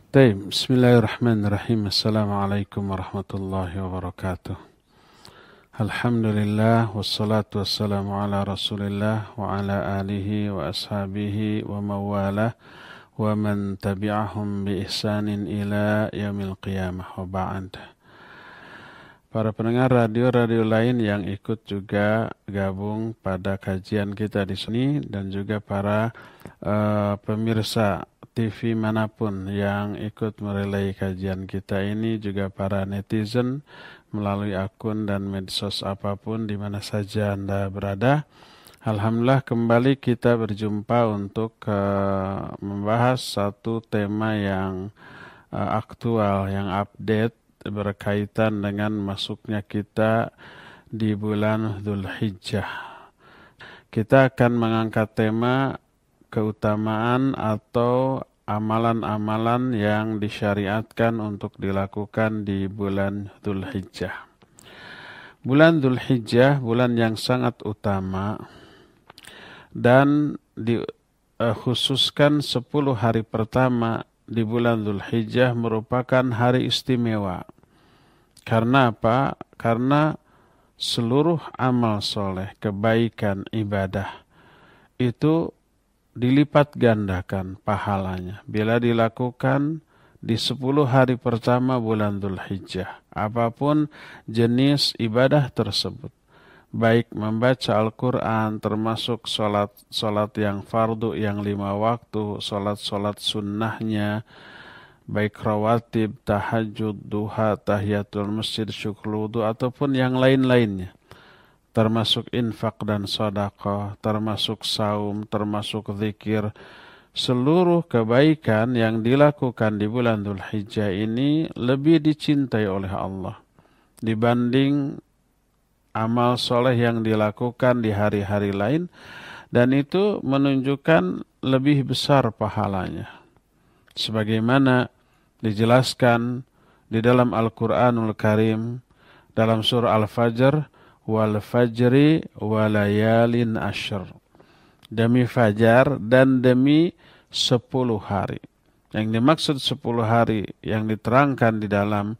Bismillahirrahmanirrahim. Assalamualaikum warahmatullahi wabarakatuh. Alhamdulillah wassalatu wassalamu ala Rasulillah wa ala alihi wa ashabihi wa mawalah wa man tabi'ahum bi ihsanin ila yaumil qiyamah wa ba'd. Para pendengar radio-radio lain yang ikut juga gabung pada kajian kita di sini dan juga para pemirsa TV manapun yang ikut merelay kajian kita ini, juga para netizen melalui akun dan medsos apapun di mana saja Anda berada. Alhamdulillah kembali kita berjumpa untuk membahas satu tema yang aktual, yang update berkaitan dengan masuknya kita di bulan Dzulhijjah. Kita akan mengangkat tema keutamaan atau amalan-amalan yang disyariatkan untuk dilakukan di bulan Dzulhijjah. Bulan Dzulhijjah, bulan yang sangat utama dan dikhususkan 10 hari pertama di bulan Dzulhijjah merupakan hari istimewa. Karena apa? Karena seluruh amal soleh, kebaikan, ibadah itu dilipat gandakan pahalanya bila dilakukan di 10 hari pertama bulan Dzulhijjah. Apapun jenis ibadah tersebut, baik membaca Al-Quran termasuk solat yang fardu yang 5 waktu, solat sunnahnya, baik rawatib, tahajud, duha, tahiyatul masjid, syukur wudu, ataupun yang lain-lainnya, termasuk infak dan sedekah, termasuk saum, termasuk zikir. Seluruh kebaikan yang dilakukan di bulan Dzulhijjah ini lebih dicintai oleh Allah dibanding amal soleh yang dilakukan di hari-hari lain, dan itu menunjukkan lebih besar pahalanya. Sebagaimana dijelaskan di dalam Al-Quranul Karim dalam surah Al-Fajr, wal fajri walayalin ashr, demi fajar dan demi 10 hari. Yang dimaksud 10 hari yang diterangkan di dalam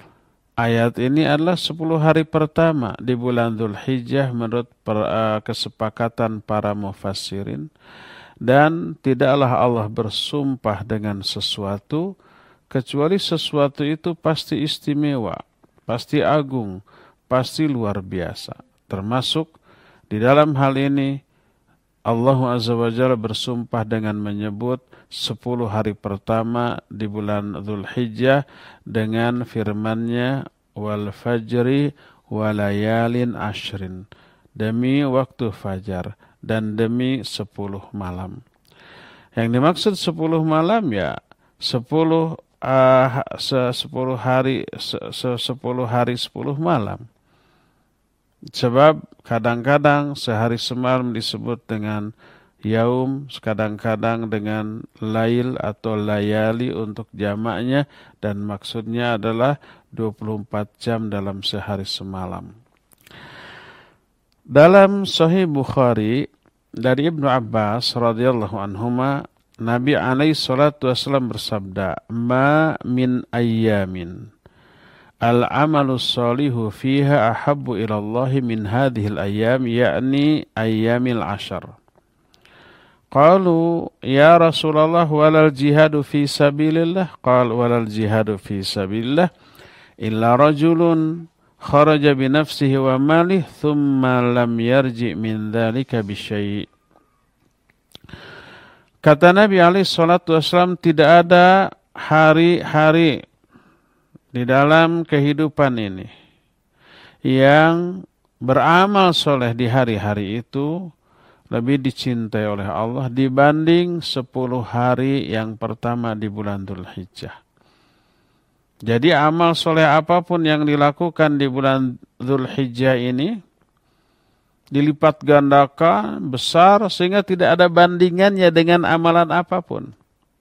ayat ini adalah 10 hari pertama di bulan Dzulhijjah menurut kesepakatan para mufassirin, dan tidaklah Allah bersumpah dengan sesuatu kecuali sesuatu itu pasti istimewa, pasti agung, pasti luar biasa. Termasuk di dalam hal ini Allah Azza wa Jalla bersumpah dengan menyebut 10 hari pertama di bulan Dzulhijjah dengan firman-Nya wal fajri walayalin ashrin, demi waktu fajar dan demi 10 malam. Yang dimaksud 10 malam ya 10 hari 10 malam. Sebab kadang-kadang sehari semalam disebut dengan yaum, kadang-kadang dengan lail atau layali untuk jamaknya, dan maksudnya adalah 24 jam dalam sehari semalam. Dalam Sahih Bukhari dari Ibnu Abbas radhiyallahu anhuma, Nabi alaihi salatu wasallam bersabda, "Ma min ayyamin al-amalu salihu fiha ahabbu ila Allah min hadhil ayyam, yakni ayyamil ashar." Qalu ya Rasulullah walal jihadu fi sabilillah? Qala walal jihadu fi sabilillah illa rajulun kharaja bi nafsihi wa malih thumma lam yarji min dhalika bi syai'. Kata Nabi alaihi salatu wasallam, tidak ada hari-hari di dalam kehidupan ini yang beramal soleh di hari-hari itu lebih dicintai oleh Allah dibanding 10 hari yang pertama di bulan Dzulhijjah. Jadi amal soleh apapun yang dilakukan di bulan Dzulhijjah ini dilipat gandakan besar sehingga tidak ada bandingannya dengan amalan apapun.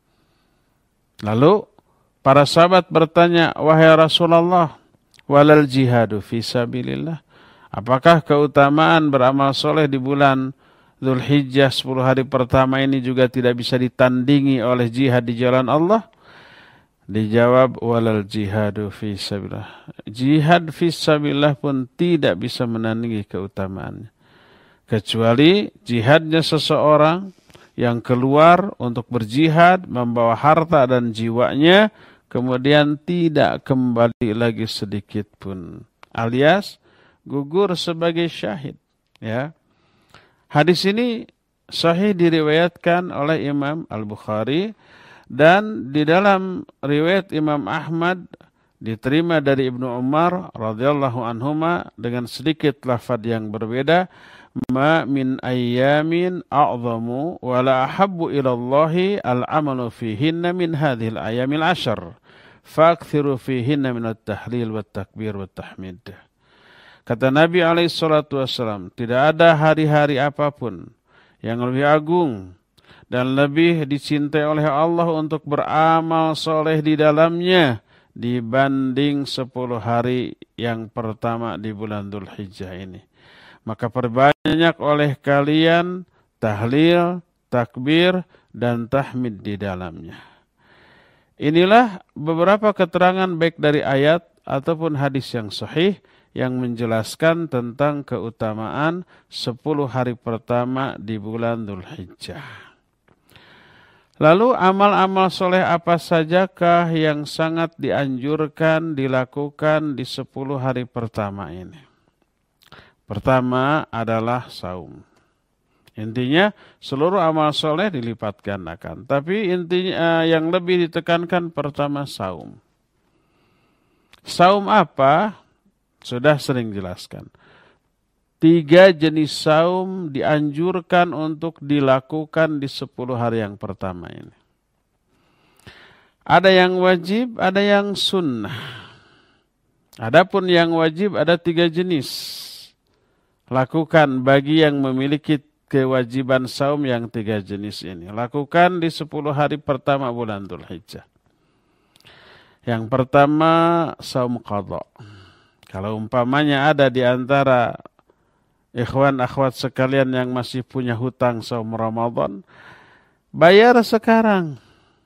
Lalu para sahabat bertanya, wahai Rasulullah, walal jihadu fi sabilillah? Apakah keutamaan beramal soleh di bulan Dzulhijjah 10 hari pertama ini juga tidak bisa ditandingi oleh jihad di jalan Allah? Dijawab walal jihadu fi sabilillah. Jihad fi sabilillah pun tidak bisa menandingi keutamaannya. Kecuali jihadnya seseorang yang keluar untuk berjihad, membawa harta dan jiwanya, kemudian tidak kembali lagi sedikit pun. Alias gugur sebagai syahid. Ya. Hadis ini sahih diriwayatkan oleh Imam Al-Bukhari dan di dalam riwayat Imam Ahmad diterima dari Ibnu Umar radhiyallahu anhuma dengan sedikit lafaz yang berbeda. Ma min ayyamin a'zamu wa la ahabbu ila Allahi al-amalu fihinna min hadhil ayyamil ashar. Fa'kthiru fihinna min at-tahlil wa takbir wa tahmid. Kata Nabi SAW, tidak ada hari-hari apapun yang lebih agung dan lebih dicintai oleh Allah untuk beramal soleh di dalamnya dibanding 10 hari yang pertama di bulan Dzulhijjah ini. Maka perbanyak oleh kalian tahlil, takbir, dan tahmid di dalamnya. Inilah beberapa keterangan baik dari ayat ataupun hadis yang sahih yang menjelaskan tentang keutamaan 10 hari pertama di bulan Dzulhijjah. Lalu amal-amal soleh apa sajakah yang sangat dianjurkan dilakukan di 10 hari pertama ini? Pertama adalah saum. Intinya seluruh amal soleh dilipat gandakan. Tapi intinya yang lebih ditekankan pertama saum. Saum apa? Sudah sering jelaskan. 3 jenis saum dianjurkan untuk dilakukan di 10 hari yang pertama ini. Ada yang wajib, ada yang sunnah. Adapun yang wajib ada 3 jenis. Lakukan bagi yang memiliki kewajiban saum yang 3 jenis ini. Lakukan di 10 hari pertama bulan Dzulhijjah. Yang pertama saum qadha. Kalau umpamanya ada di antara ikhwan akhwat sekalian yang masih punya hutang saum Ramadan, bayar sekarang.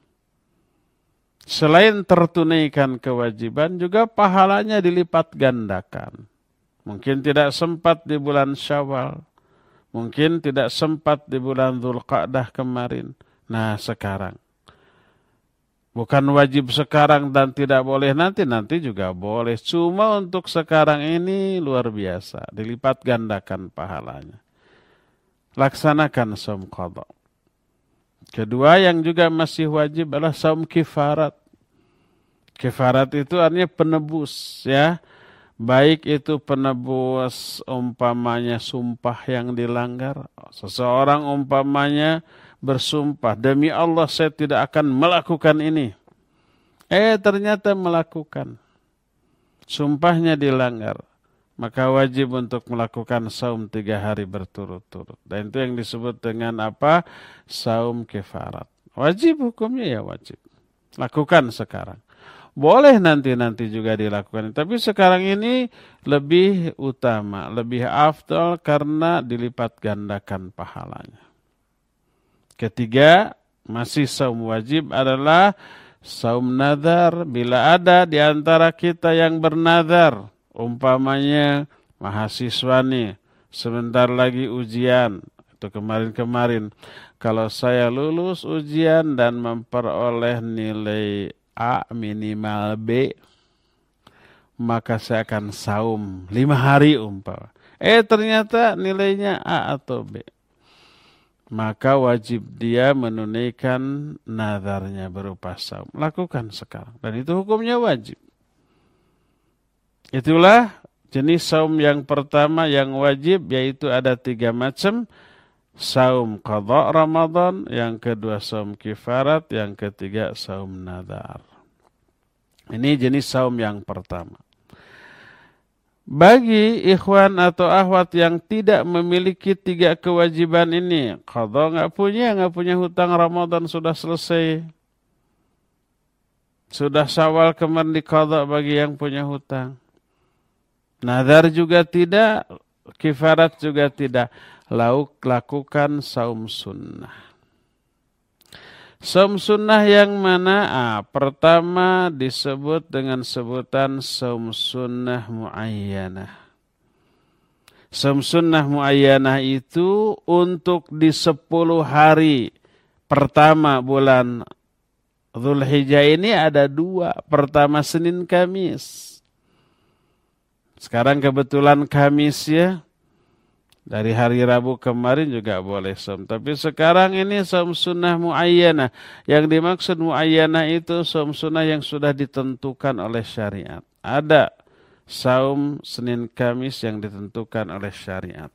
Selain tertunaikan kewajiban, juga pahalanya dilipat gandakan. Mungkin tidak sempat di bulan Syawal. Mungkin tidak sempat di bulan Dzulqa'dah kemarin. Nah sekarang. Bukan wajib sekarang dan tidak boleh nanti. Nanti juga boleh. Cuma untuk sekarang ini luar biasa. Dilipat gandakan pahalanya. Laksanakan saum qadha. Kedua yang juga masih wajib adalah saum kifarat. Kifarat itu artinya penebus ya. Baik itu penebus umpamanya sumpah yang dilanggar. Seseorang umpamanya bersumpah, demi Allah saya tidak akan melakukan ini. Ternyata melakukan. Sumpahnya dilanggar. Maka wajib untuk melakukan saum 3 hari berturut-turut. Dan itu yang disebut dengan apa? Saum kifarat. Wajib hukumnya ya wajib. Lakukan sekarang. Boleh nanti juga dilakukan. Tapi sekarang ini lebih utama, lebih afdal karena dilipat gandakan pahalanya. Ketiga, masih saum wajib adalah saum nadar. Bila ada di antara kita yang bernadar, umpamanya mahasiswa nih, sebentar lagi ujian. Itu kemarin-kemarin. Kalau saya lulus ujian dan memperoleh nilai A minimal B, maka saya akan saum 5 hari umpama. Ternyata nilainya A atau B. Maka wajib dia menunaikan nadarnya berupa saum. Lakukan sekarang. Dan itu hukumnya wajib. Itulah jenis saum yang pertama yang wajib, yaitu ada 3 macam. Saum qadha Ramadan, yang kedua saum kifarat, yang ketiga saum nadar. Ini jenis saum yang pertama. Bagi ikhwan atau akhwat yang tidak memiliki 3 kewajiban ini, qadha nggak punya hutang Ramadan sudah selesai. Sudah Syawal kemarin diqadha bagi yang punya hutang. Nadar juga tidak, kifarat juga tidak. Lakukan saum sunnah. Saum sunnah yang mana? Pertama disebut dengan sebutan saum sunnah muayyanah. Saum sunnah muayyanah itu untuk di 10 hari pertama bulan Dzulhijjah ini ada 2. Pertama Senin Kamis. Sekarang kebetulan Kamis ya. Dari hari Rabu kemarin juga boleh saum. Tapi sekarang ini saum sunnah muayyanah. Yang dimaksud muayyanah itu saum sunnah yang sudah ditentukan oleh syariat. Ada saum Senin Kamis yang ditentukan oleh syariat.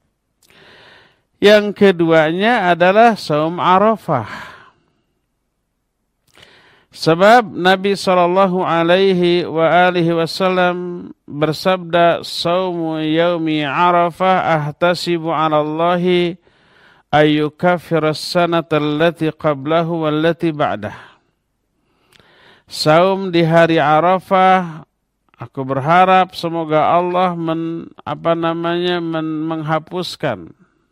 Yang keduanya adalah saum Arafah. Sebab Nabi SAW bersabda, "Saumu yaumi Arafah ahtasibu 'ala Allahi ayyukaffira as-sanata allati qablahu wallati ba'dah." Saum di hari Arafah, aku berharap semoga Allah menghapuskan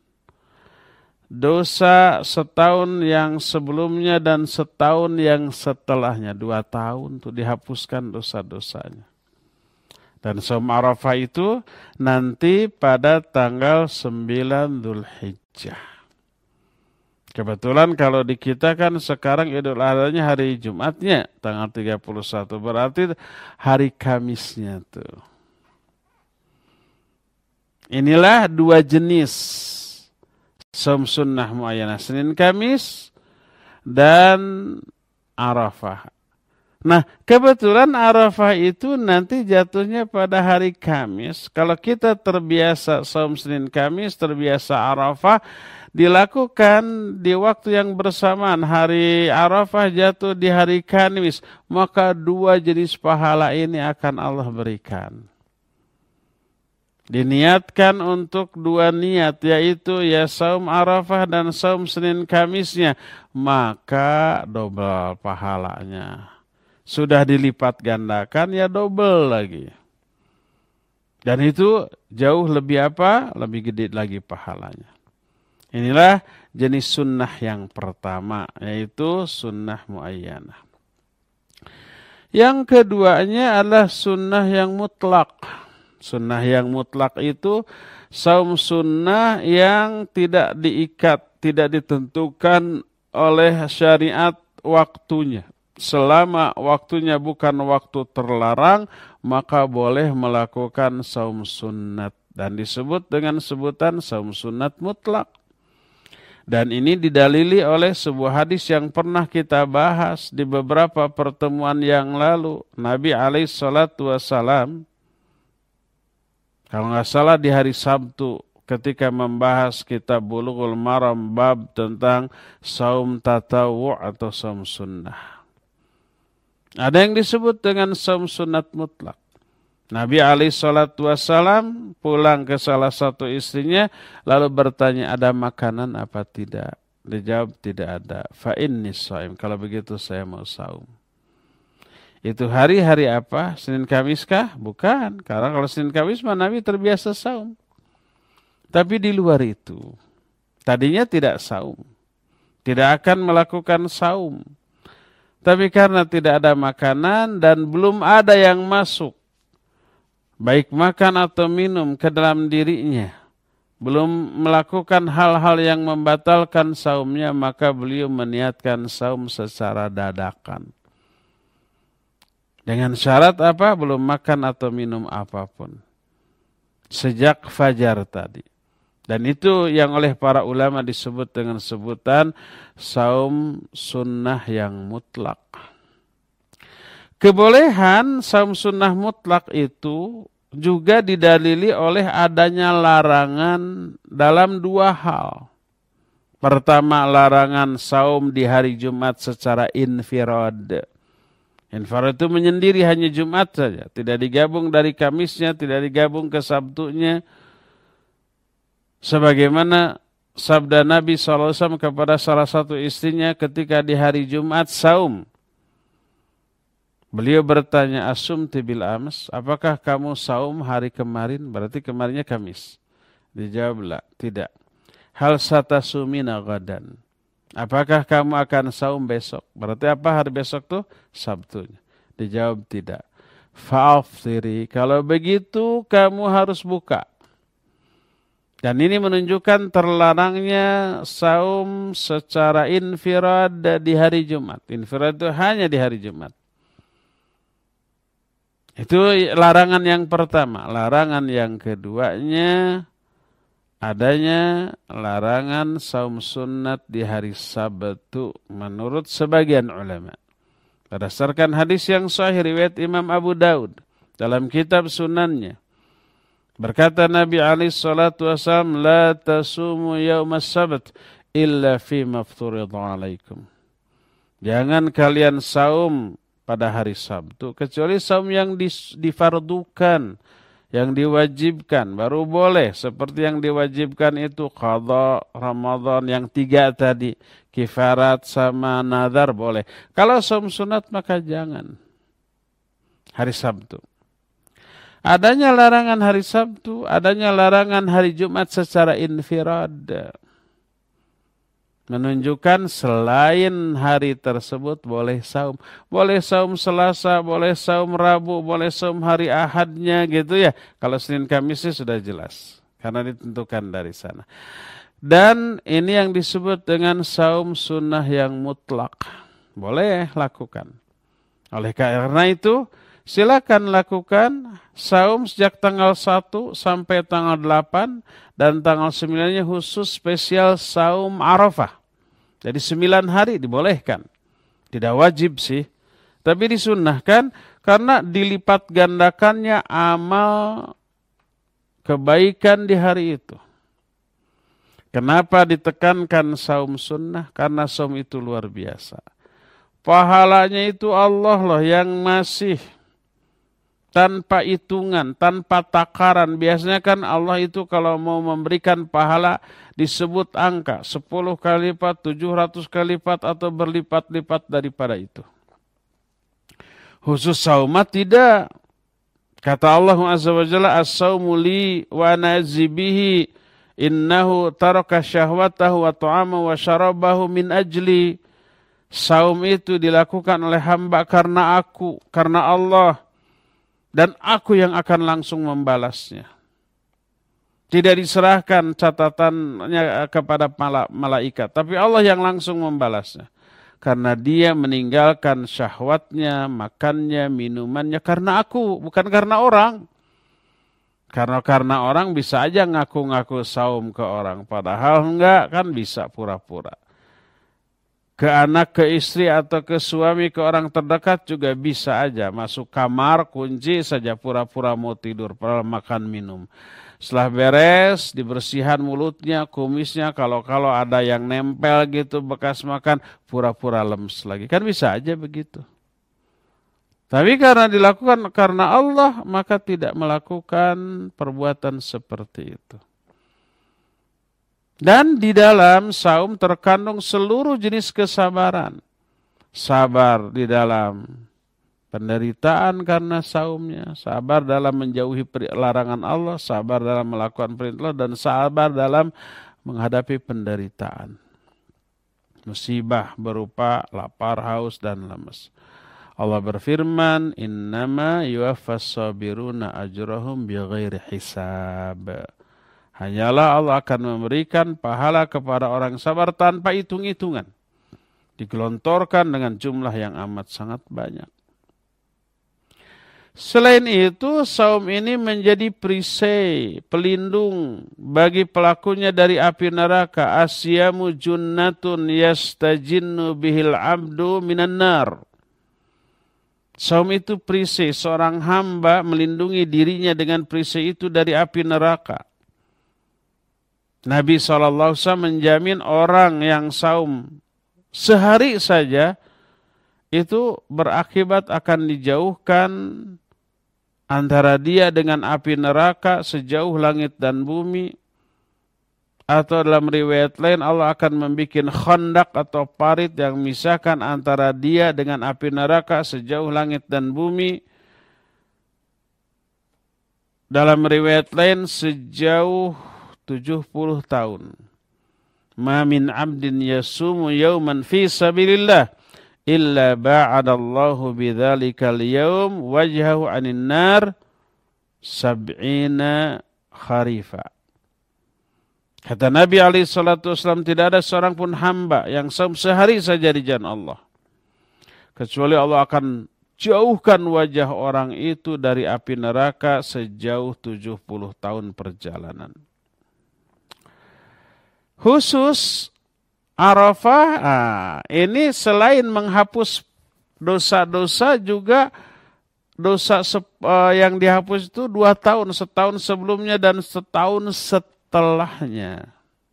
dosa setahun yang sebelumnya dan setahun yang setelahnya. 2 tahun untuk dihapuskan dosa-dosanya. Dan saum Arafah itu nanti pada tanggal 9 Dzulhijjah. Kebetulan kalau di kita kan sekarang Idul Adhanya hari Jumatnya tanggal 31. Berarti hari Kamisnya tuh. Inilah 2 jenis saum sunnah muayyanah, Senin Kamis dan Arafah. Nah, kebetulan Arafah itu nanti jatuhnya pada hari Kamis. Kalau kita terbiasa saum Senin Kamis, terbiasa Arafah, dilakukan di waktu yang bersamaan. Hari Arafah jatuh di hari Kamis, maka 2 jenis pahala ini akan Allah berikan. Diniatkan untuk 2 niat, yaitu ya saum Arafah dan saum Senin Kamisnya, maka double pahalanya. Sudah dilipat gandakan, ya double lagi. Dan itu jauh lebih lebih gede lagi pahalanya. Inilah jenis sunnah yang pertama, yaitu sunnah muayyanah. Yang keduanya adalah sunnah yang mutlak. Sunnah yang mutlak itu saum sunnah yang tidak diikat, tidak ditentukan oleh syariat waktunya. Selama waktunya bukan waktu terlarang, maka boleh melakukan saum sunnat. Dan disebut dengan sebutan saum sunnat mutlak. Dan ini didalili oleh sebuah hadis yang pernah kita bahas di beberapa pertemuan yang lalu. Nabi SAW, kalau nggak salah di hari Sabtu ketika membahas kitab Bulughul Maram bab tentang saum tatawu' atau saum sunnah. Ada yang disebut dengan saum sunnat mutlak. Nabi SAW pulang ke salah satu istrinya lalu bertanya, ada makanan apa tidak? Dijawab tidak ada. Fa inni shaim. Kalau begitu saya mau saum. Itu hari-hari apa? Senin Kamis kah? Bukan. Karena kalau Senin Kamis Nabi terbiasa saum. Tapi di luar itu, tadinya tidak saum. Tidak akan melakukan saum. Tapi karena tidak ada makanan dan belum ada yang masuk, baik makan atau minum ke dalam dirinya, belum melakukan hal-hal yang membatalkan saumnya, maka beliau meniatkan saum secara dadakan. Dengan syarat apa? Belum makan atau minum apapun. Sejak fajar tadi. Dan itu yang oleh para ulama disebut dengan sebutan saum sunnah yang mutlak. Kebolehan saum sunnah mutlak itu juga didalili oleh adanya larangan dalam 2 hal. Pertama, larangan saum di hari Jumat secara infirad. Infirad itu menyendiri, hanya Jumat saja. Tidak digabung dari Kamisnya, tidak digabung ke Sabtunya. Sebagaimana sabda Nabi SAW kepada salah satu istrinya ketika di hari Jumat saum. Beliau bertanya, asumti bil ams, apakah kamu saum hari kemarin? Berarti kemarinnya Kamis. Dijawab, la, tidak. Hal satasumina gadan. Apakah kamu akan saum besok? Berarti apa hari besok tuh? Sabtunya. Dijawab tidak. Fa'aftiri. Kalau begitu kamu harus buka. Dan ini menunjukkan terlarangnya saum secara infirad di hari Jumat. Infirad itu hanya di hari Jumat. Itu larangan yang pertama. Larangan yang keduanya, adanya larangan saum sunat di hari Sabtu menurut sebagian ulama. Berdasarkan hadis yang sahih riwayat Imam Abu Daud dalam kitab sunannya. Berkata Nabi alaihi salatu wasallam, la tasumu yaumas sabt illa fi mafturidha alaikum. Jangan kalian saum pada hari Sabtu kecuali saum yang difardukan, yang diwajibkan, baru boleh. Seperti yang diwajibkan itu qadha Ramadan yang 3 tadi, kifarat sama nadar boleh. Kalau saum sunat maka jangan hari Sabtu. Adanya larangan hari Sabtu, adanya larangan hari Jumat secara infirad. Menunjukkan selain hari tersebut boleh saum. Boleh saum Selasa, boleh saum Rabu, boleh saum hari Ahadnya gitu ya. Kalau Senin Kamis sudah jelas. Karena ditentukan dari sana. Dan ini yang disebut dengan saum sunnah yang mutlak. Boleh lakukan. Oleh karena itu, silakan lakukan saum sejak tanggal 1 sampai tanggal 8 dan tanggal 9-nya khusus spesial saum Arafah. Jadi 9 hari dibolehkan. Tidak wajib sih, tapi disunnahkan karena dilipat gandakannya amal kebaikan di hari itu. Kenapa ditekankan saum sunnah? Karena saum itu luar biasa. Pahalanya itu Allah loh yang masih tanpa hitungan, tanpa takaran. Biasanya kan Allah itu kalau mau memberikan pahala disebut angka 10 kali lipat, 700 kali lipat atau berlipat-lipat daripada itu. Khusus saumat tidak. Kata Allah Azza wa Jalla, as-saumu li wa nazibihi innahu taraka syahwatahu wa ta'amahu wa syarabahu min ajli. Saum itu dilakukan oleh hamba karena aku, karena Allah. Dan aku yang akan langsung membalasnya. Tidak diserahkan catatannya kepada malaikat. Tapi Allah yang langsung membalasnya. Karena dia meninggalkan syahwatnya, makannya, minumannya. Karena aku, bukan karena orang. Karena orang bisa aja ngaku-ngaku saum ke orang. Padahal enggak, kan bisa pura-pura. Ke anak, ke istri, atau ke suami, ke orang terdekat juga bisa aja. Masuk kamar, kunci saja pura-pura mau tidur, padahal makan minum. Setelah beres, dibersihan mulutnya, kumisnya, kalau ada yang nempel gitu bekas makan, pura-pura lemes lagi. Kan bisa aja begitu. Tapi karena dilakukan karena Allah, maka tidak melakukan perbuatan seperti itu. Dan di dalam saum terkandung seluruh jenis kesabaran. Sabar di dalam penderitaan karena saumnya. Sabar dalam menjauhi larangan Allah. Sabar dalam melakukan perintah Allah. Dan sabar dalam menghadapi penderitaan. Musibah berupa lapar, haus, dan lemes. Allah berfirman, innama yuwaffas sabiruna ajrahum bighairi hisab. Hanyalah Allah akan memberikan pahala kepada orang sabar tanpa hitung-hitungan. Digelontorkan dengan jumlah yang amat sangat banyak. Selain itu, saum ini menjadi perisai, pelindung bagi pelakunya dari api neraka. Asyamu junnatun yastajinnu bihil abdu minan nar. Saum itu perisai, seorang hamba melindungi dirinya dengan perisai itu dari api neraka. Nabi SAW menjamin orang yang saum sehari saja itu berakibat akan dijauhkan antara dia dengan api neraka sejauh langit dan bumi. Atau dalam riwayat lain Allah akan membuat khandak atau parit yang memisahkan antara dia dengan api neraka sejauh langit dan bumi. Dalam riwayat lain sejauh 70 tahun. Ma min 'abdin yasumu yawman fi sabilillah illa ba'adallahu bidzalikal yaum wajhahu 'anil nar sab'ina kharifa. Kata Nabi SAW, tidak ada seorang pun hamba yang saum sehari saja di jalan Allah, kecuali Allah akan jauhkan wajah orang itu dari api neraka sejauh 70 tahun perjalanan. Khusus Arafah, ini selain menghapus dosa-dosa juga dosa yang dihapus itu 2 tahun, setahun sebelumnya dan setahun setelahnya.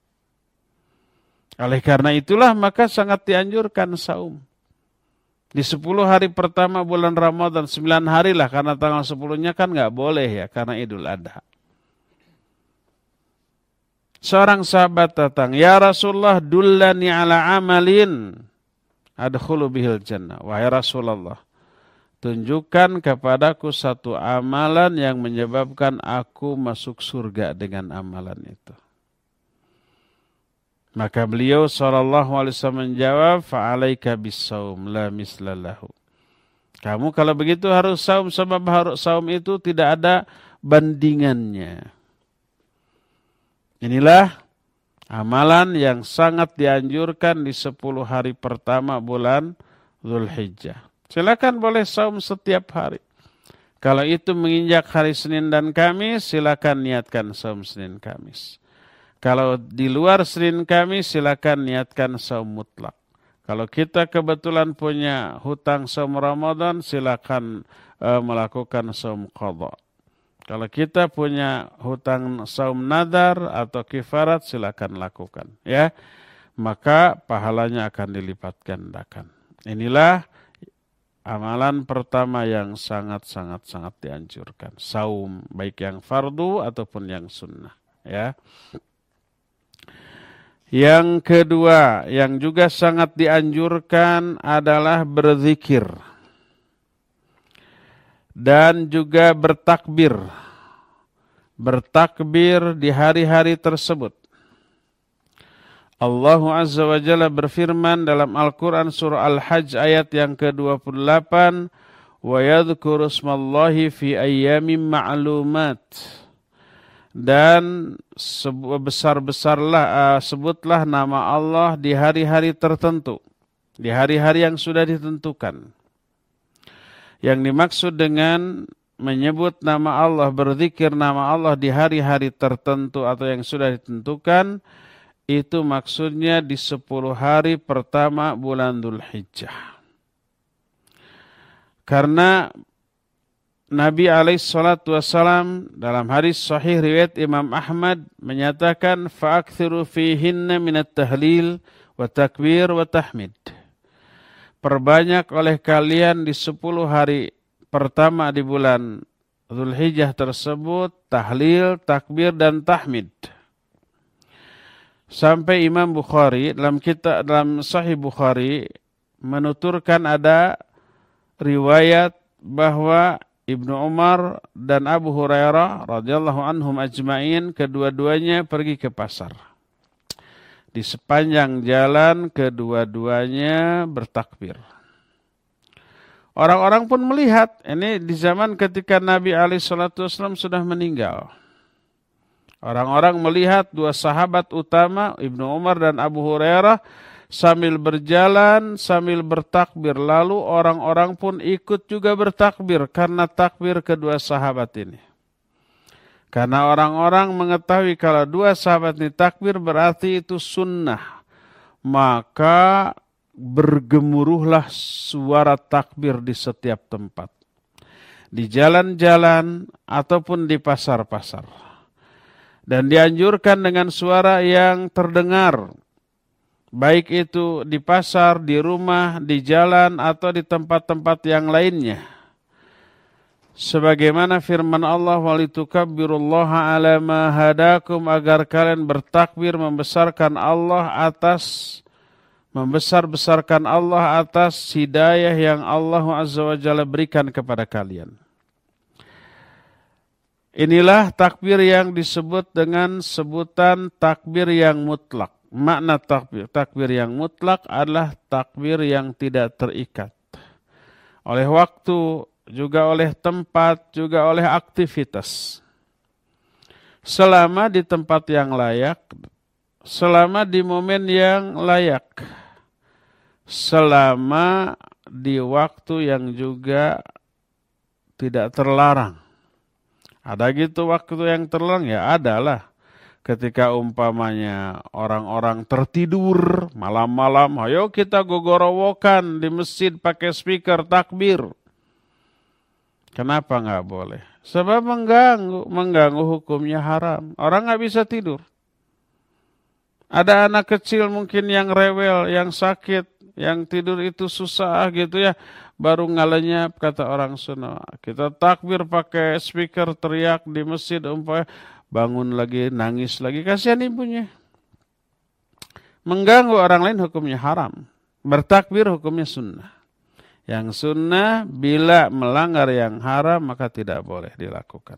Oleh karena itulah maka sangat dianjurkan saum. Di 10 hari pertama bulan Ramadan, 9 hari lah, karena tanggal 10-nya kan nggak boleh ya, karena Idul Adha. Seorang sahabat datang, "Ya Rasulullah, dullani ala amalin adkhulu bihil jannah." Wahai Rasulullah, tunjukkan kepadaku satu amalan yang menyebabkan aku masuk surga dengan amalan itu. Maka beliau SAW menjawab, "Fa'alaika bis-saum la mislalahu." Kamu kalau begitu harus saum, sebab harus saum itu tidak ada bandingannya. Inilah amalan yang sangat dianjurkan di 10 hari pertama bulan Dzulhijjah. Silakan boleh saum setiap hari. Kalau itu menginjak hari Senin dan Kamis, silakan niatkan saum Senin Kamis. Kalau di luar Senin Kamis, silakan niatkan saum mutlak. Kalau kita kebetulan punya hutang saum Ramadan, silakan melakukan saum qadha. Kalau kita punya hutang saum nadar atau kifarat, silakan lakukan, ya. Maka pahalanya akan dilipat gandakan. Inilah amalan pertama yang sangat dianjurkan. Saum, baik yang fardu ataupun yang sunnah, ya. Yang kedua, yang juga sangat dianjurkan adalah berzikir dan juga bertakbir. Bertakbir di hari-hari tersebut. Allah Azza wa Jalla berfirman dalam Al-Quran surah Al-Hajj ayat yang ke-28, "Wa yadhkuru ismallahi fi ayyamin ma'lumat." Dan sebutlah nama Allah di hari-hari tertentu, di hari-hari yang sudah ditentukan. Yang dimaksud dengan menyebut nama Allah, berzikir nama Allah di hari-hari tertentu atau yang sudah ditentukan, itu maksudnya di 10 hari pertama bulan Dzulhijjah. Karena Nabi SAW dalam hadis sahih riwayat Imam Ahmad menyatakan, "Fa'akthiru fihinna minat tahlil wa takbir wa tahmid." Perbanyak oleh kalian di 10 hari pertama di bulan Dzulhijjah tersebut tahlil, takbir dan tahmid. Sampai Imam Bukhari dalam Sahih Bukhari menuturkan ada riwayat bahwa Ibnu Umar dan Abu Hurairah radhiyallahu anhum ajma'in kedua-duanya pergi ke pasar. Di sepanjang jalan kedua-duanya bertakbir. Orang-orang pun melihat, ini di zaman ketika Nabi SAW sudah meninggal. Orang-orang melihat dua sahabat utama, Ibnu Umar dan Abu Hurairah, sambil berjalan, sambil bertakbir. Lalu orang-orang pun ikut juga bertakbir karena takbir kedua sahabat ini. Karena orang-orang mengetahui kalau dua sahabat ini takbir berarti itu sunnah. Maka bergemuruhlah suara takbir di setiap tempat. Di jalan-jalan ataupun di pasar-pasar. Dan dianjurkan dengan suara yang terdengar. Baik itu di pasar, di rumah, di jalan, atau di tempat-tempat yang lainnya. Sebagaimana firman Allah, "Walitukabbirullaha ala ma hadakum," agar kalian bertakbir membesarkan Allah membesar-besarkan Allah atas hidayah yang Allah Azza wa Jalla berikan kepada kalian. Inilah takbir yang disebut dengan sebutan takbir yang mutlak. makna takbir. Takbir yang mutlak adalah takbir yang tidak terikat oleh waktu, juga oleh tempat, juga oleh aktivitas. Selama di tempat yang layak, selama di momen yang layak, selama di waktu yang juga tidak terlarang. Ada gitu waktu yang terlarang? Ya adalah. Ketika umpamanya orang-orang tertidur malam-malam, ayo kita gogorowokan di masjid pakai speaker takbir. Kenapa nggak boleh? Sebab mengganggu hukumnya haram. Orang nggak bisa tidur. Ada anak kecil mungkin yang rewel, yang sakit, yang tidur itu susah gitu ya. Baru ngalenyap kata orang Sunda. Kita takbir pakai speaker teriak di masjid umpamanya. Bangun lagi, nangis lagi, kasihan ibunya. Mengganggu orang lain hukumnya haram. Bertakbir hukumnya sunnah. Yang sunnah bila melanggar yang haram maka tidak boleh dilakukan.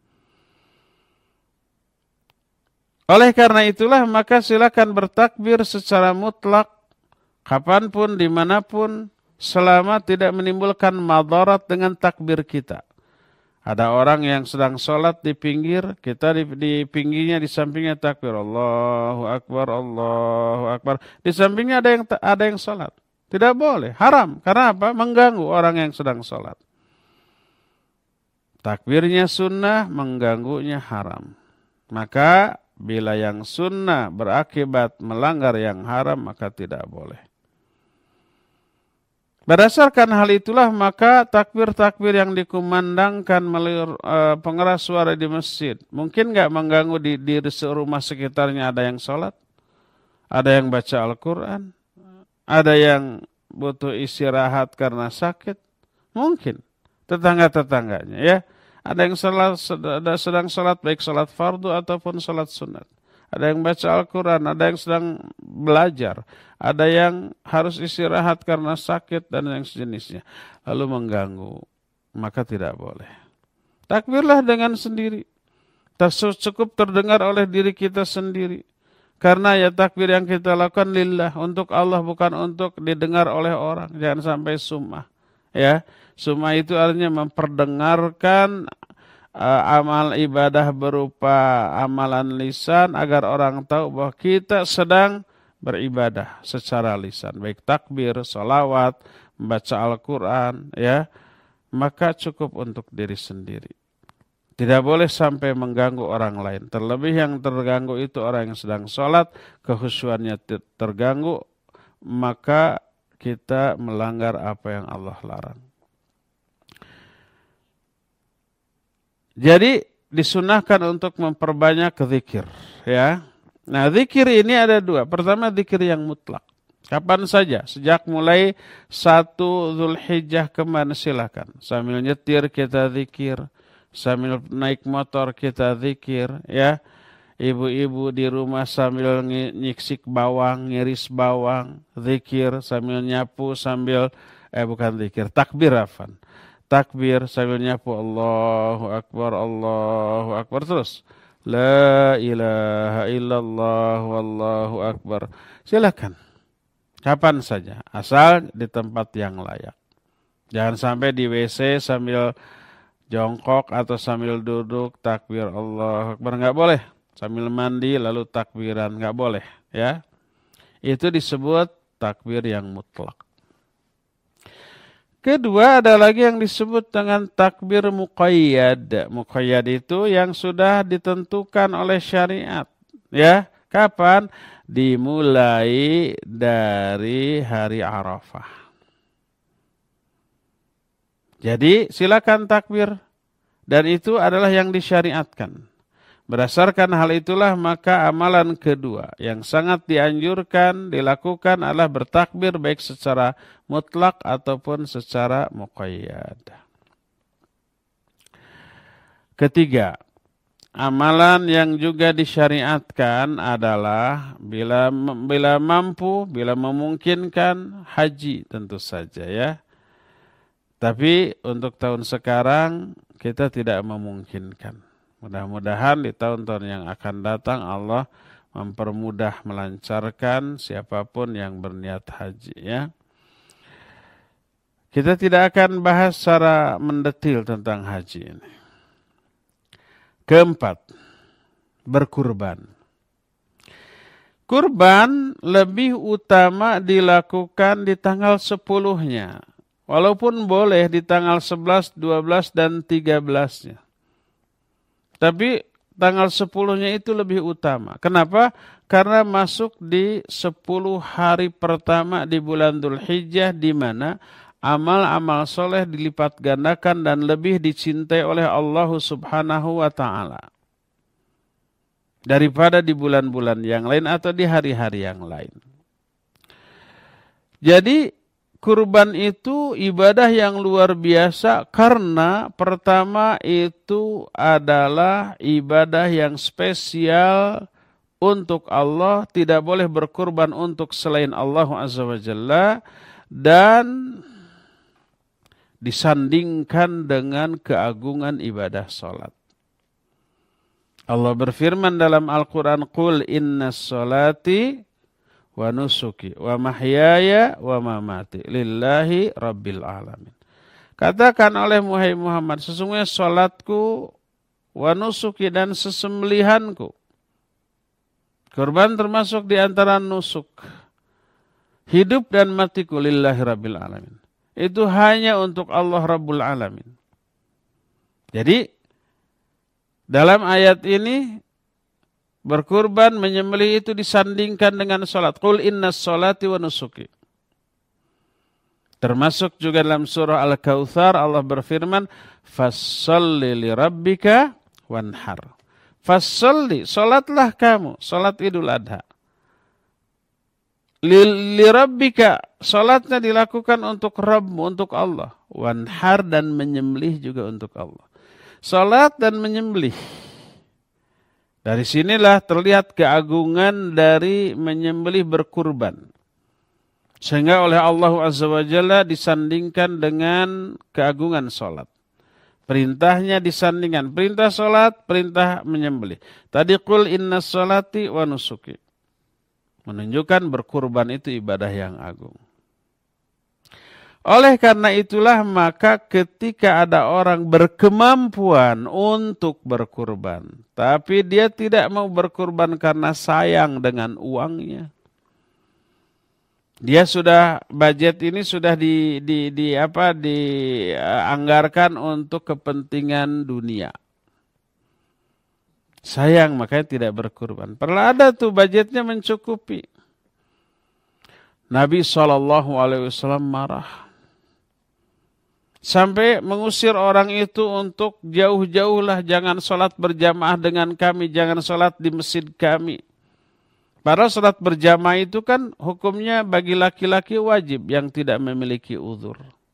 Oleh karena itulah maka silakan bertakbir secara mutlak. Kapanpun, dimanapun, selama tidak menimbulkan madarat dengan takbir kita. Ada orang yang sedang sholat di pinggir, kita di pinggirnya, di sampingnya takbir. Allahu Akbar, Allahu Akbar. Di sampingnya ada yang sholat. Tidak boleh, haram. Karena apa? Mengganggu orang yang sedang sholat. Takbirnya sunnah, mengganggunya haram. Maka bila yang sunnah berakibat melanggar yang haram, maka tidak boleh. Berdasarkan hal itulah maka takbir-takbir yang dikumandangkan melalui pengeras suara di masjid mungkin nggak mengganggu di rumah sekitarnya, ada yang sholat, ada yang baca Al-Quran, ada yang butuh istirahat karena sakit, mungkin tetangga-tetangganya ya, ada yang sedang sholat baik sholat fardu ataupun sholat sunat. Ada yang baca Al-Quran, ada yang sedang belajar, ada yang harus istirahat karena sakit dan yang sejenisnya. Lalu mengganggu, maka tidak boleh. Takbirlah dengan sendiri. Cukup terdengar oleh diri kita sendiri. Karena ya takbir yang kita lakukan lillah, untuk Allah, bukan untuk didengar oleh orang. Jangan sampai sum'ah. Ya, sum'ah itu artinya memperdengarkan amal ibadah berupa amalan lisan agar orang tahu bahwa kita sedang beribadah secara lisan, baik takbir, salawat, membaca Al-Quran, ya, maka cukup untuk diri sendiri. Tidak boleh sampai mengganggu orang lain. Terlebih yang terganggu itu orang yang sedang sholat, kekhusyuannya terganggu, maka kita melanggar apa yang Allah larang. Jadi disunahkan untuk memperbanyak zikir, ya. Nah, zikir ini ada dua. Pertama, zikir yang mutlak. Kapan saja, sejak mulai 1 Zulhijjah kemana silakan. Sambil nyetir kita zikir, sambil naik motor kita zikir, ya. Ibu-ibu di rumah sambil nyiksik bawang, ngiris bawang, zikir, sambil nyapu, bukan zikir, takbir afan. Takbir sambil nyapu, Allahu Akbar, terus la ilaha illallah wallahu akbar. Silakan kapan saja, asal di tempat yang layak. Jangan sampai di WC sambil jongkok atau sambil duduk takbir Allahu Akbar, nggak boleh. Sambil mandi lalu takbiran, nggak boleh, ya. Itu disebut takbir yang mutlak. Kedua ada lagi yang disebut dengan takbir muqayyad. Muqayyad itu yang sudah ditentukan oleh syariat. Ya, kapan? Dimulai dari hari Arafah. Jadi silakan takbir. Dan itu adalah yang disyariatkan. Berdasarkan hal itulah maka amalan kedua yang sangat dianjurkan dilakukan adalah bertakbir baik secara mutlak ataupun secara muqayyad. Ketiga, amalan yang juga disyariatkan adalah bila mampu, bila memungkinkan haji tentu saja, ya. Tapi untuk tahun sekarang kita tidak memungkinkan. Mudah-mudahan di tahun-tahun yang akan datang Allah mempermudah, melancarkan siapapun yang berniat haji ya. Kita tidak akan bahas secara mendetil tentang haji ini. Keempat, berkurban. Kurban lebih utama dilakukan di tanggal 10-nya. Walaupun boleh di tanggal 11, 12, dan 13-nya. Tapi tanggal 10-nya itu lebih utama. Kenapa? Karena masuk di 10 hari pertama di bulan Dzulhijjah di mana amal-amal soleh dilipat gandakan dan lebih dicintai oleh Allah Subhanahu wa Ta'ala daripada di bulan-bulan yang lain atau di hari-hari yang lain. Jadi kurban itu ibadah yang luar biasa karena pertama itu adalah ibadah yang spesial untuk Allah, tidak boleh berkurban untuk selain Allah Azza wa Jalla dan disandingkan dengan keagungan ibadah salat. Allah berfirman dalam Al-Quran, Qul inna salati wa nusuki wa mahyaya wa mamati lillahi rabbil alamin. Katakan oleh Muhammad, sesungguhnya salatku wa nusuki dan sesembelihanku. Kurban termasuk di antara nusuk. Hidup dan matiku lillahi rabbil alamin. Itu hanya untuk Allah Rabbul Alamin. Jadi, dalam ayat ini, berkurban, menyembelih itu disandingkan dengan salat. Qul inna salati wa nusuki. Termasuk juga dalam surah Al-Kautsar, Allah berfirman, Fassalli li rabbika wanhar. Fassalli, salatlah kamu, salat Idul Adha. Li rabbika, salatnya dilakukan untuk Rabbmu, untuk Allah. Wanhar, dan menyembelih juga untuk Allah. Salat dan menyembelih. Dari sinilah terlihat keagungan dari menyembelih berkurban. Sehingga oleh Allah Azza wa Jalla disandingkan dengan keagungan salat. Perintahnya disandingkan. Perintah salat, perintah menyembelih. Tadi qul inna salati wa nusuki. Menunjukkan berkurban itu ibadah yang agung. Oleh karena itulah maka ketika ada orang berkemampuan untuk berkurban, tapi dia tidak mau berkurban karena sayang dengan uangnya. Dia sudah budget ini sudah dianggarkan untuk kepentingan dunia. Sayang makanya tidak berkurban. Padahal ada tuh budgetnya mencukupi. Nabi SAW marah. Sampai mengusir orang itu untuk jauh-jauhlah, jangan sholat berjamaah dengan kami, jangan sholat di masjid kami. Padahal sholat berjamaah itu kan hukumnya bagi laki-laki wajib yang tidak memiliki uzur.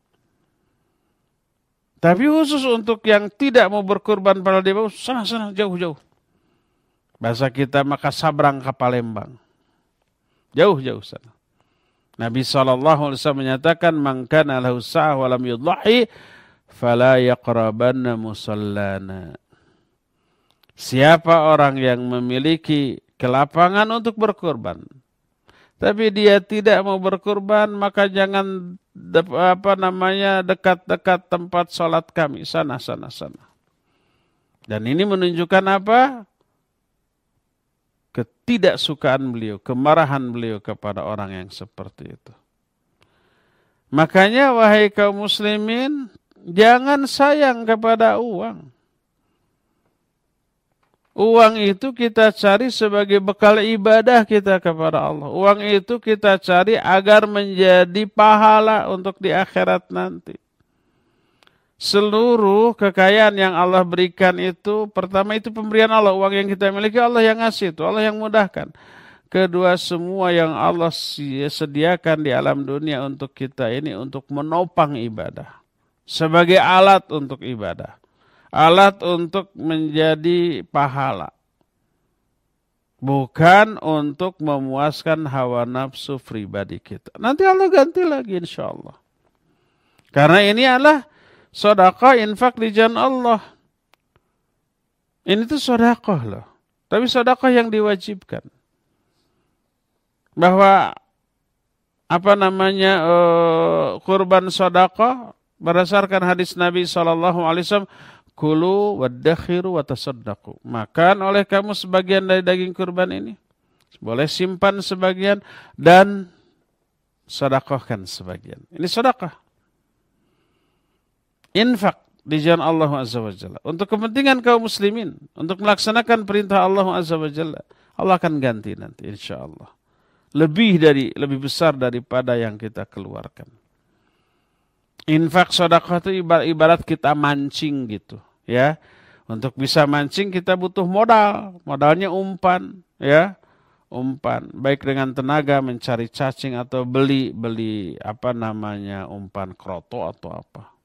Tapi khusus untuk yang tidak mau berkurban padahal dia mau sana-sana jauh-jauh. Bahasa kita maka sabrang ke Palembang. Jauh-jauh sana. Nabi SAW menyatakan, Man kana lahu sa'ah wa lam yudlahi, fala yaqrabanna musallana. Siapa orang yang memiliki kelapangan untuk berkurban, tapi dia tidak mau berkurban, maka jangan dekat-dekat tempat sholat kami. Sana. Dan ini menunjukkan apa? Ketidaksukaan beliau, kemarahan beliau kepada orang yang seperti itu. Makanya wahai kaum muslimin, jangan sayang kepada uang. Uang itu kita cari sebagai bekal ibadah kita kepada Allah. Uang itu kita cari agar menjadi pahala untuk di akhirat nanti. Seluruh kekayaan yang Allah berikan itu, pertama itu pemberian Allah. Uang yang kita miliki Allah yang ngasih itu, Allah yang mudahkan. Kedua, semua yang Allah sediakan di alam dunia untuk kita ini untuk menopang ibadah. Sebagai alat untuk ibadah. Alat untuk menjadi pahala. Bukan untuk memuaskan hawa nafsu pribadi kita. Nanti Allah ganti lagi insya Allah. Karena ini adalah sedekah infak di jalan Allah. Ini tuh sedekah loh. Tapi sedekah yang diwajibkan. bahwa kurban sedekah berdasarkan hadis Nabi SAW, kulu waddakhiru watasaddaqu. Makan oleh kamu sebagian dari daging kurban ini. Boleh simpan sebagian dan sedekahkan sebagian. Ini sedekah. Infak di jalan Allah Azza wa Jalla. Untuk kepentingan kaum muslimin. Untuk melaksanakan perintah Allah Azza wa Jalla. Allah akan ganti nanti insyaAllah. Lebih besar daripada yang kita keluarkan. Infak sedekah itu ibarat kita mancing gitu. Ya, untuk bisa mancing kita butuh modal. Modalnya umpan. Ya, umpan. Baik dengan tenaga mencari cacing atau beli umpan kroto atau apa.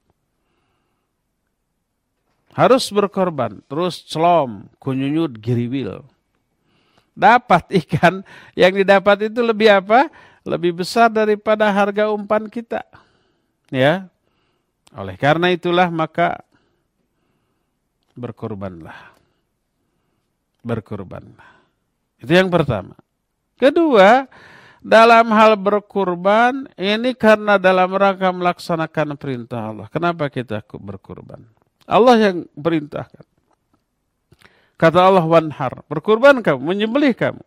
Harus berkorban. Terus celom, kunyunyut, giriwil. Dapat ikan, yang didapat itu lebih apa? Lebih besar daripada harga umpan kita. Ya. Oleh karena itulah maka berkorbanlah. Berkorbanlah. Itu yang pertama. Kedua, dalam hal berkorban, ini karena dalam rangka melaksanakan perintah Allah. Kenapa kita berkorban? Allah yang perintahkan. Kata Allah, wanhar, berkorban kamu, menyembelih kamu.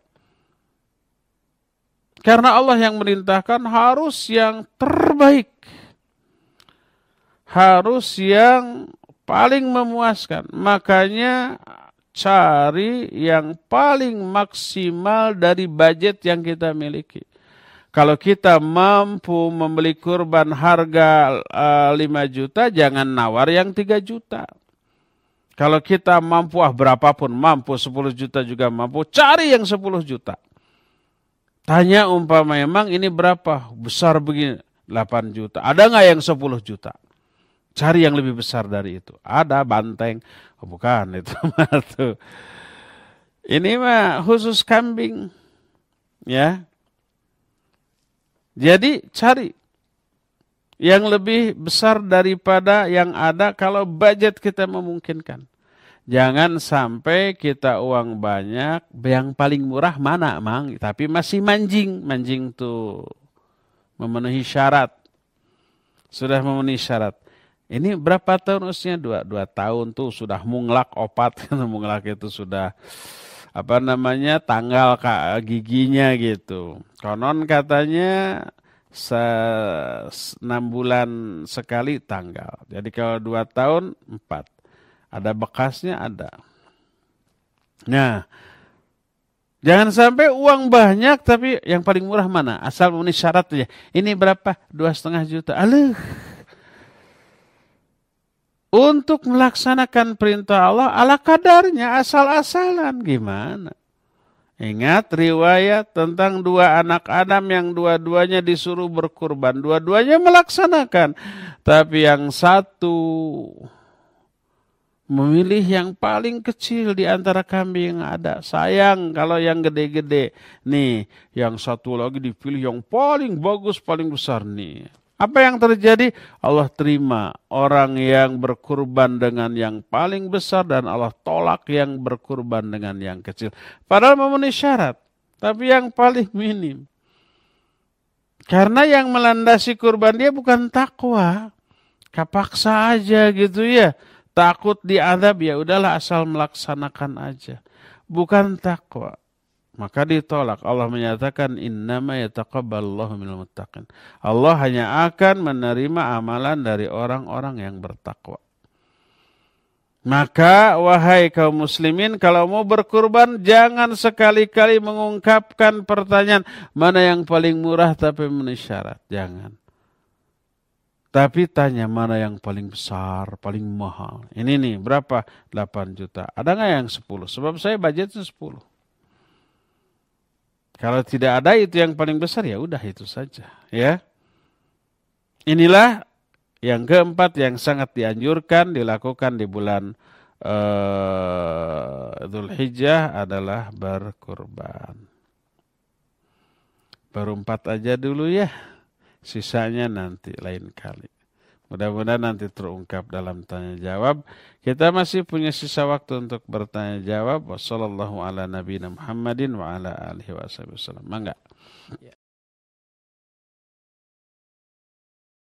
Karena Allah yang merintahkan harus yang terbaik. Harus yang paling memuaskan. Makanya cari yang paling maksimal dari budget yang kita miliki. Kalau kita mampu membeli kurban harga 5 juta, jangan nawar yang 3 juta. Kalau kita mampu berapapun, mampu 10 juta juga mampu, cari yang 10 juta. Tanya umpama memang ini berapa? Besar begini, 8 juta. Ada nggak yang 10 juta? Cari yang lebih besar dari itu. Ada banteng. Oh, bukan itu. Ini mah khusus kambing. Ya. Jadi cari yang lebih besar daripada yang ada kalau budget kita memungkinkan. Jangan sampai kita uang banyak, yang paling murah mana mang, tapi masih manjing. Manjing tuh memenuhi syarat. Sudah memenuhi syarat. Ini berapa tahun usianya? 2 tahun tuh sudah munglak opat. Munglak itu sudah tanggal giginya gitu. Konon katanya 6 bulan sekali tanggal. Jadi kalau 2 tahun 4. Ada bekasnya ada. Nah, jangan sampai uang banyak tapi yang paling murah mana? Asal memenuhi syarat aja. Ini berapa? 2,5 juta. Aluh. Untuk melaksanakan perintah Allah ala kadarnya, asal-asalan gimana? Ingat riwayat tentang 2 anak Adam yang dua-duanya disuruh berkurban. Dua-duanya melaksanakan. Tapi yang satu memilih yang paling kecil di antara kambing yang ada. Sayang kalau yang gede-gede. Nih, yang satu lagi dipilih yang paling bagus, paling besar nih. Apa yang terjadi? Allah terima orang yang berkurban dengan yang paling besar dan Allah tolak yang berkurban dengan yang kecil. Padahal memenuhi syarat, tapi yang paling minim. Karena yang melandasi kurban dia bukan takwa. Kapaksa aja gitu ya. Takut diazab, ya udahlah asal melaksanakan aja. Bukan takwa. Maka ditolak. Allah menyatakan innama yataqabbalullahu minal muttaqin. Allah hanya akan menerima amalan dari orang-orang yang bertakwa. Maka wahai kaum muslimin, kalau mau berkurban jangan sekali-kali mengungkapkan pertanyaan mana yang paling murah tapi memenuhi syarat. Jangan. Tapi tanya mana yang paling besar, paling mahal. Ini nih berapa? 8 juta. Ada nggak yang 10? Sebab saya budgetnya 10. Kalau tidak ada itu yang paling besar, ya udah itu saja. Ya. Inilah yang keempat yang sangat dianjurkan dilakukan di bulan Dzulhijjah adalah berkurban. Baru 4 aja dulu ya. Sisanya nanti lain kali. Mudah-mudahan nanti terungkap dalam tanya jawab. Kita masih punya sisa waktu untuk bertanya jawab. Wassallallahu ala nabiyina Muhammadin wa ala alihi wasallam. Mangga. Ya.